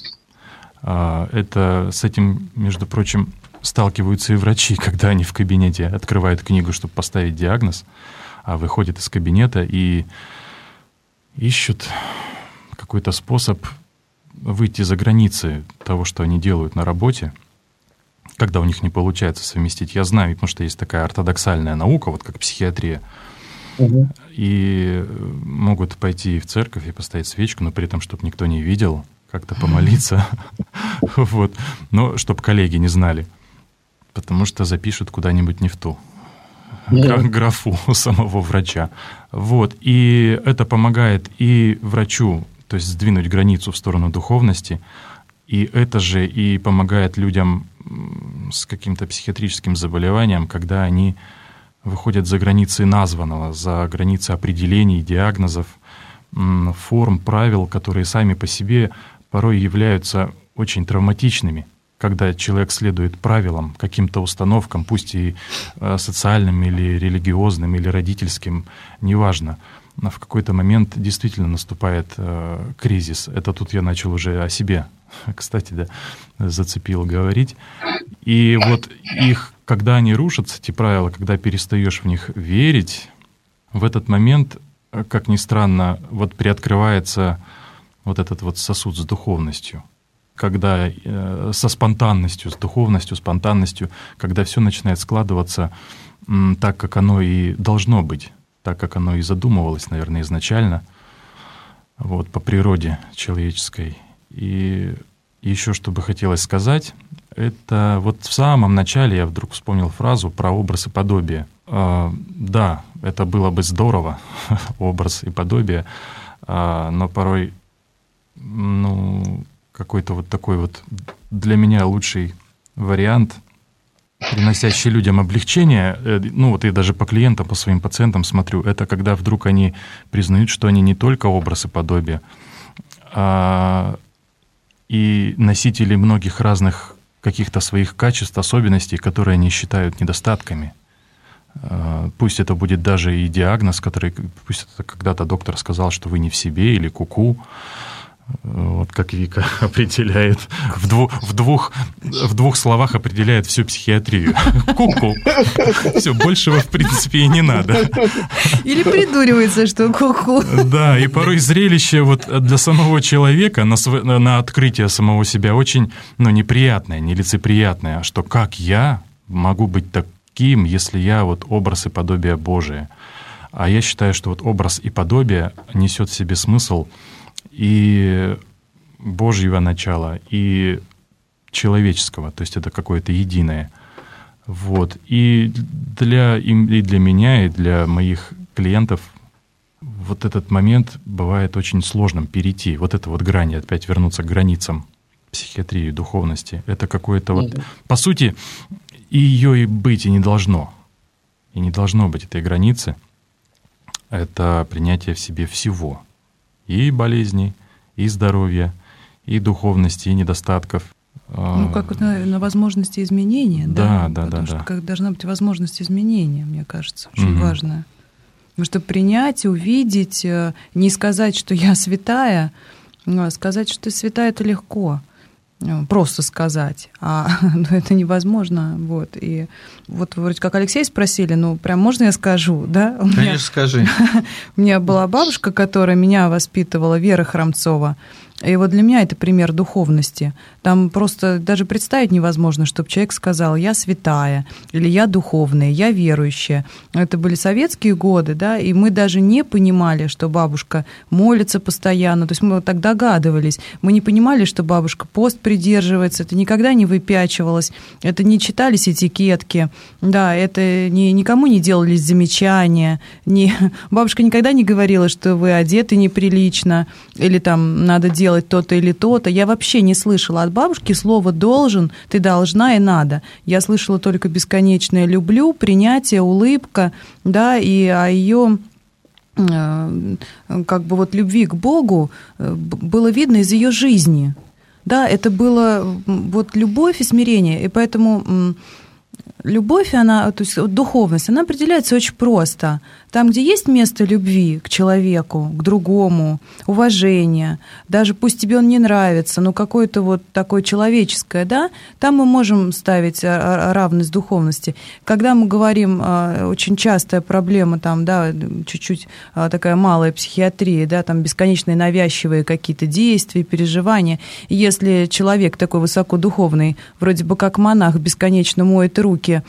D: Это, с этим, между прочим, сталкиваются и врачи, когда они в кабинете открывают книгу, чтобы поставить диагноз, а выходят из кабинета и ищут какой-то способ выйти за границы того, что они делают на работе, когда у них не получается совместить. Я знаю, потому что есть такая ортодоксальная наука, вот как психиатрия, угу. И могут пойти в церковь и поставить свечку, но при этом, чтобы никто не видел, как-то помолиться, вот, но чтобы коллеги не знали, потому что запишут куда-нибудь не в ту графу у самого врача. Вот, и это помогает и врачу, то есть сдвинуть границу в сторону духовности, и это же и помогает людям с каким-то психиатрическим заболеванием, когда они выходят за границы названного, за границы определений, диагнозов, форм, правил, которые сами по себе порой являются очень травматичными, когда человек следует правилам, каким-то установкам, пусть и социальным, или религиозным, или родительским, неважно. В какой-то момент действительно наступает э, кризис. Это тут я начал уже о себе, кстати, да, зацепил говорить. И вот их, когда они рушатся, эти правила, когда перестаешь в них верить, в этот момент, как ни странно, вот приоткрывается вот этот вот сосуд с духовностью. Когда э, со спонтанностью, с духовностью, спонтанностью, когда все начинает складываться м, так, как оно и должно быть. Так, как оно и задумывалось, наверное, изначально, вот, по природе человеческой. И еще что бы хотелось сказать, это вот в самом начале я вдруг вспомнил фразу про образ и подобие. А, да, это было бы здорово, образ и подобие, а, но порой, ну, какой-то вот такой вот для меня лучший вариант, приносящий людям облегчение, ну вот я даже по клиентам, по своим пациентам смотрю, это когда вдруг они признают, что они не только образ и подобие, а и носители многих разных каких-то своих качеств, особенностей, которые они считают недостатками. Пусть это будет даже и диагноз, который, пусть это когда-то доктор сказал, что вы не в себе или ку-ку, Вот как Вика определяет, в, дву, в, двух, в двух словах определяет всю психиатрию. Ку-ку. Все, большего, в принципе, и не надо.
C: Или придуривается, что ку-ку.
D: Да, и порой зрелище вот для самого человека на, св... на открытие самого себя очень, ну, неприятное, нелицеприятное, что как я могу быть таким, если я вот образ и подобие Божие. А я считаю, что вот образ и подобие несет в себе смысл и Божьего начала, и человеческого, то есть это какое-то единое. Вот. И для, и для меня, и для моих клиентов вот этот момент бывает очень сложным перейти. Вот это вот грани, опять вернуться к границам психиатрии, духовности. Это какое-то вот... Mm-hmm. По сути, и ее и быть и не должно. И не должно быть этой границы. Это принятие в себе всего. И болезней, и здоровья, и духовности, и недостатков.
C: Ну, как на, на возможности изменения, да?
D: Да, да,
C: Потому
D: да.
C: что
D: да.
C: как должна быть возможность изменения, мне кажется, очень
D: Угу.
C: важно. Потому что принять, увидеть, не сказать, что я святая, а сказать, что ты святая, это легко. Просто сказать, а ну, это невозможно. Вот. И вот вроде как Алексей спросили, ну, прям можно я скажу, да? У
B: Конечно,
C: меня,
B: скажи.
C: У меня была бабушка, которая меня воспитывала, Вера Храмцова. И вот для меня это пример духовности. Там просто даже представить невозможно, чтобы человек сказал: я святая, или я духовная, я верующая. Это были советские годы, да, и мы даже не понимали, что бабушка молится постоянно. То есть мы вот так догадывались. Мы не понимали, что бабушка пост придерживается. Это никогда не выпячивалось. Это не читались этикетки. Да, это не, никому не делались замечания. Не, бабушка никогда не говорила, что вы одеты неприлично, или там надо делать то-то или то-то. Я вообще не слышала от бабушки слова «должен», «ты должна» и «надо». Я слышала только бесконечное «люблю», принятие, улыбка, да, и о ее как бы вот любви к Богу было видно из ее жизни. Да, это было вот любовь и смирение, и поэтому любовь, она, то есть духовность, она определяется очень просто. Там, где есть место любви к человеку, к другому, уважение, даже пусть тебе он не нравится, но какое-то вот такое человеческое, да, там мы можем ставить равность духовности. Когда мы говорим, очень частая проблема, там, да, чуть-чуть такая малая психиатрия, да, там бесконечные навязчивые какие-то действия, переживания. И если человек такой высокодуховный, вроде бы как монах, бесконечно моет руки,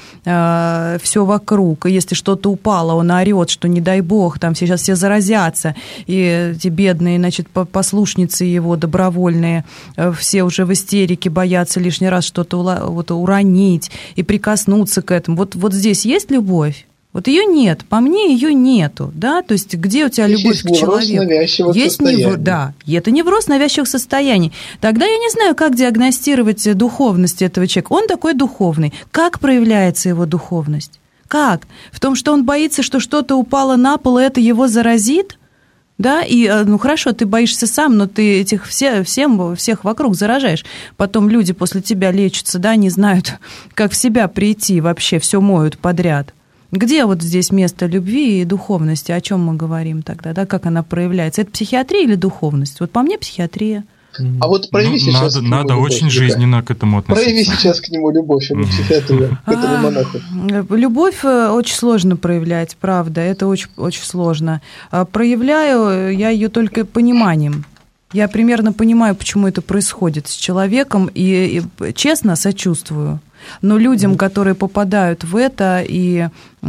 C: все вокруг, и если что-то упало, он орет, что не дай бог, там сейчас все заразятся, и эти бедные, значит, послушницы его добровольные, все уже в истерике, боятся лишний раз что-то вот уронить и прикоснуться к этому. Вот, вот здесь есть любовь? Вот ее нет, по мне ее нету, да, то есть где у тебя
E: есть
C: любовь к человеку? Есть невроз, да, и это невроз навязчивых состояний. Тогда я не знаю, как диагностировать духовность этого человека. Он такой духовный. Как проявляется его духовность? Как? В том, что он боится, что что-то упало на пол, и это его заразит? Да, и, ну, хорошо, ты боишься сам, но ты этих все, всем, всех вокруг заражаешь. Потом люди после тебя лечатся, да, не знают, как в себя прийти, вообще все моют подряд. Где вот здесь место любви и духовности? О чем мы говорим тогда, да, как она проявляется? Это психиатрия или духовность? Вот по мне психиатрия.
E: А вот прояви
D: ну,
E: сейчас
D: надо,
E: к нему
D: надо
E: любовь,
D: очень
E: Вика.
D: жизненно к этому относиться.
E: Прояви сейчас к нему любовь, а не психиатрию, к этому монаху.
C: Любовь очень сложно проявлять, правда, это очень, очень сложно. Проявляю я ее только пониманием. Я примерно понимаю, почему это происходит с человеком, и, и честно сочувствую. Но людям, которые попадают в это и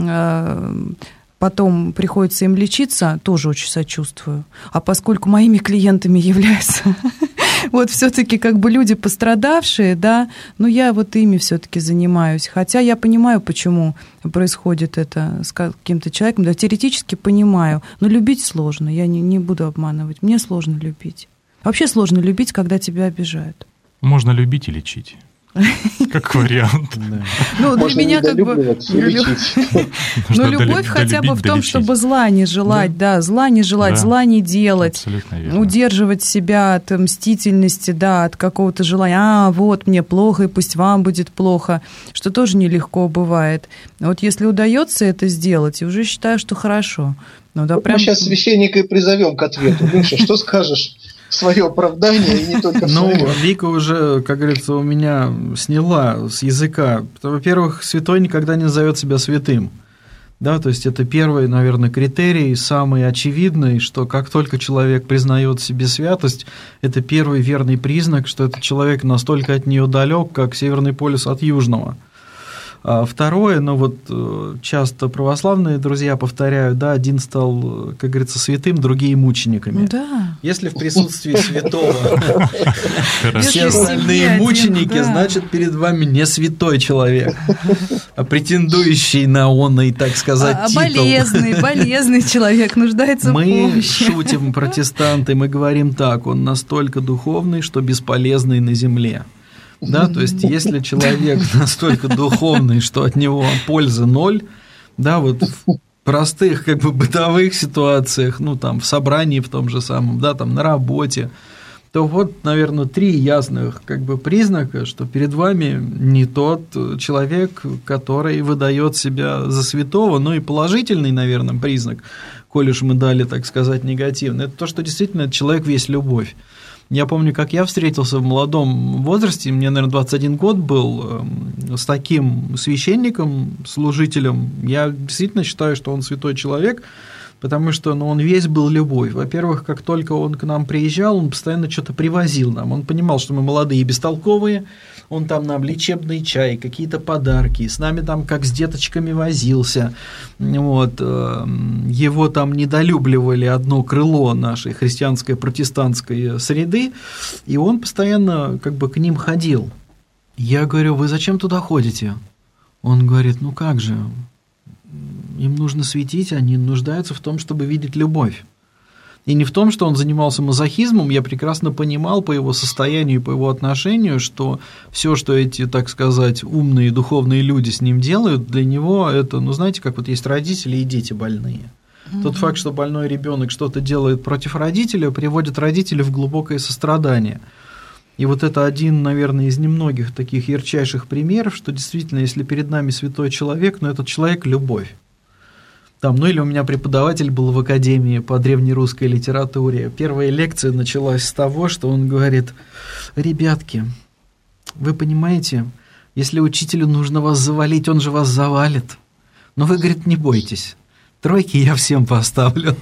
C: э, потом приходится им лечиться, тоже очень сочувствую. А поскольку моими клиентами являются вот все-таки как бы люди пострадавшие, да, ну я вот ими все-таки занимаюсь. Хотя я понимаю, почему происходит это с каким-то человеком, да, теоретически понимаю, но любить сложно, я не, не буду обманывать, мне сложно любить. Вообще сложно любить, когда тебя обижают.
D: Можно любить и лечить. Как вариант.
C: Ну, для меня как бы... Ну, любовь хотя бы в том, чтобы зла не желать, да, зла не желать, зла не делать, удерживать себя от мстительности, да, от какого-то желания, а, вот, мне плохо, и пусть вам будет плохо, что тоже нелегко бывает. Вот если удается это сделать, я уже считаю, что хорошо. Ну, да,
E: вот
C: прям...
E: Мы сейчас священника и призовем к ответу. Миша, что скажешь? свое оправдание, и не только в
B: Ну,
E: свое.
B: Вика уже, как говорится, у меня сняла с языка. Во-первых, святой никогда не назовет себя святым. Да, то есть это первый, наверное, критерий, самый очевидный, что как только человек признает в себе святость, это первый верный признак, что этот человек настолько от нее далек, как Северный полюс от Южного. А второе, ну вот часто православные друзья повторяют, да, один стал, как говорится, святым, другие мучениками.
C: Да.
B: Если в присутствии святого все
C: Если в
B: остальные
C: семье один,
B: мученики,
C: да.
B: значит, перед вами не святой человек, а претендующий на онный, так сказать,
C: А
B: титул.
C: болезный, болезный человек нуждается в
B: Мы
C: помощи.
B: шутим, протестанты, мы говорим так, он настолько духовный, что бесполезный на земле. Да, то есть, если человек настолько духовный, что от него пользы ноль, да, вот в простых, как бы, бытовых ситуациях, ну, там, в собрании в том же самом, да, там, на работе, то вот, наверное, три ясных, как бы, признака, что перед вами не тот человек, который выдает себя за святого, но и положительный, наверное, признак, коль уж мы дали, так сказать, негативный, это то, что действительно этот человек весь любовь. Я помню, как я встретился в молодом возрасте, мне, наверное, двадцать один год был, с таким священником, служителем. Я действительно считаю, что он святой человек, потому что, ну, он весь был любовь. Во-первых, как только он к нам приезжал, он постоянно что-то привозил нам. Он понимал, что мы молодые и бестолковые, он там нам лечебный чай, какие-то подарки, с нами там как с деточками возился. Вот. Его там недолюбливали одно крыло нашей христианской протестантской среды, и он постоянно как бы к ним ходил. Я говорю, вы зачем туда ходите? Он говорит, ну как же, им нужно светить, они нуждаются в том, чтобы видеть любовь. И не в том, что он занимался мазохизмом, я прекрасно понимал по его состоянию и по его отношению, что все, что эти, так сказать, умные духовные люди с ним делают, для него это, ну, знаете, как вот есть родители и дети больные. Mm-hmm. Тот факт, что больной ребенок что-то делает против родителя, приводит родителя в глубокое сострадание. И вот это один, наверное, из немногих таких ярчайших примеров, что действительно, если перед нами святой человек, но этот человек – любовь. Там, ну или у меня преподаватель был в академии по древнерусской литературе. Первая лекция началась с того, что он говорит, ребятки, вы понимаете, если учителю нужно вас завалить, он же вас завалит. Но вы, говорит, не бойтесь. Тройки я всем поставлю.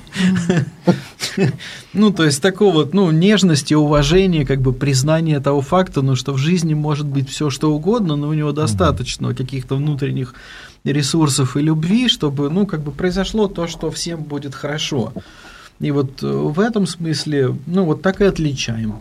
B: Ну, то есть, такого вот, ну, нежности, уважения, как бы признания того факта, ну, что в жизни может быть все что угодно, но у него достаточно каких-то внутренних ресурсов и любви, чтобы, ну, как бы произошло то, что всем будет хорошо. И вот в этом смысле, ну, вот так и отличаем.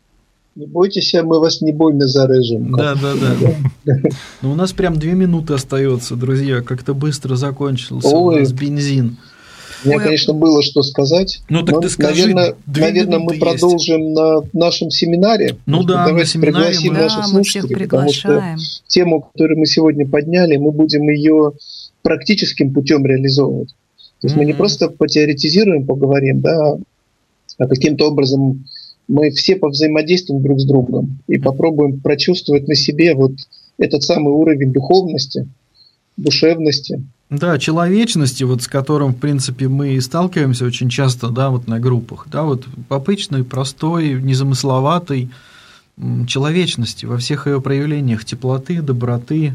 E: Не бойтесь, мы вас не больно зарежем.
B: Да, да, да. Но у нас прям две минуты остается, друзья, как-то быстро закончился
E: Ой.
B: у нас бензин.
E: У меня,
C: Ой.
E: конечно, было что сказать.
B: Ну, так
E: но,
B: ты скажи,
E: наверное,
B: две
E: наверное
B: минуты
E: мы продолжим на нашем семинаре.
B: Ну
E: Может,
B: да,
E: давайте
B: на семинаре
E: пригласим
B: мы-
E: наших
C: Да, мы всех
E: слушателей, потому что
C: приглашаем.
E: тему, которую мы сегодня подняли, мы будем ее практическим путем реализовывать. То есть мы не
B: Мгм.
E: просто потеоретизируем, поговорим, да, а каким-то образом мы все повзаимодействуем друг с другом и попробуем прочувствовать на себе вот этот самый уровень духовности, душевности.
B: Да, человечности, вот с которым, в принципе, мы и сталкиваемся очень часто, да, вот на группах, да, вот обычной, простой, незамысловатой м, человечности во всех ее проявлениях, теплоты, доброты,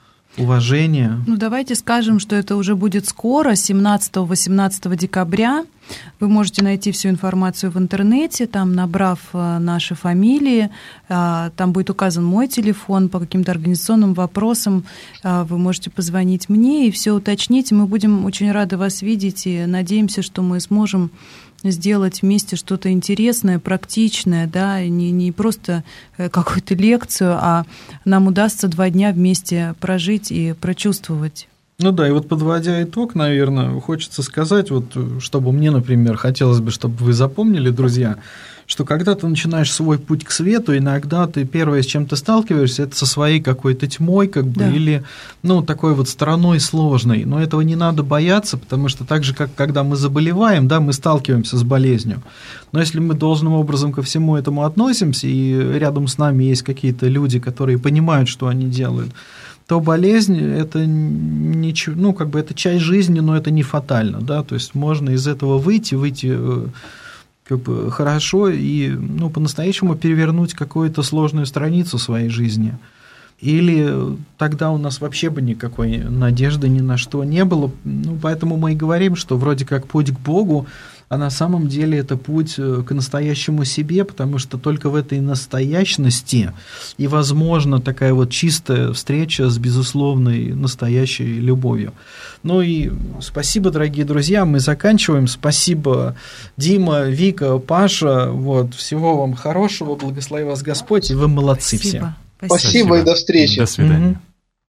B: уважения.
C: Ну, давайте скажем, что это уже будет скоро, семнадцатого-восемнадцатого декабря. Вы можете найти всю информацию в интернете, там, набрав э, наши фамилии, э, там будет указан мой телефон по каким-то организационным вопросам. Э, вы можете позвонить мне и все уточнить. Мы будем очень рады вас видеть и надеемся, что мы сможем сделать вместе что-то интересное, практичное, да, не, не просто какую-то лекцию, а нам удастся два дня вместе прожить и прочувствовать.
B: Ну да, и вот подводя итог, наверное, хочется сказать, вот, чтобы мне, например, хотелось бы, чтобы вы запомнили, друзья, что когда ты начинаешь свой путь к свету, иногда ты первое, с чем ты сталкиваешься, это со своей какой-то тьмой, как бы,
C: Да.
B: или, ну, такой вот стороной сложной. Но этого не надо бояться, потому что так же, как когда мы заболеваем, да, мы сталкиваемся с болезнью. Но если мы должным образом ко всему этому относимся, и рядом с нами есть какие-то люди, которые понимают, что они делают, то болезнь – это ничего, ну, как бы это часть жизни, но это не фатально, да, то есть можно из этого выйти, выйти, как как бы хорошо и, ну, по-настоящему перевернуть какую-то сложную страницу своей жизни. Или тогда у нас вообще бы никакой надежды ни на что не было. Ну, поэтому мы и говорим, что вроде как путь к Богу, а на самом деле это путь к настоящему себе, потому что только в этой настоящности и возможна такая вот чистая встреча с безусловной настоящей любовью. Ну и спасибо, дорогие друзья, мы заканчиваем. Спасибо, Дима, Вика, Паша. Вот, всего вам хорошего, благослови вас Господь, и вы молодцы
C: Спасибо.
B: все.
E: Спасибо, Спасибо и до встречи.
D: До свидания. Угу.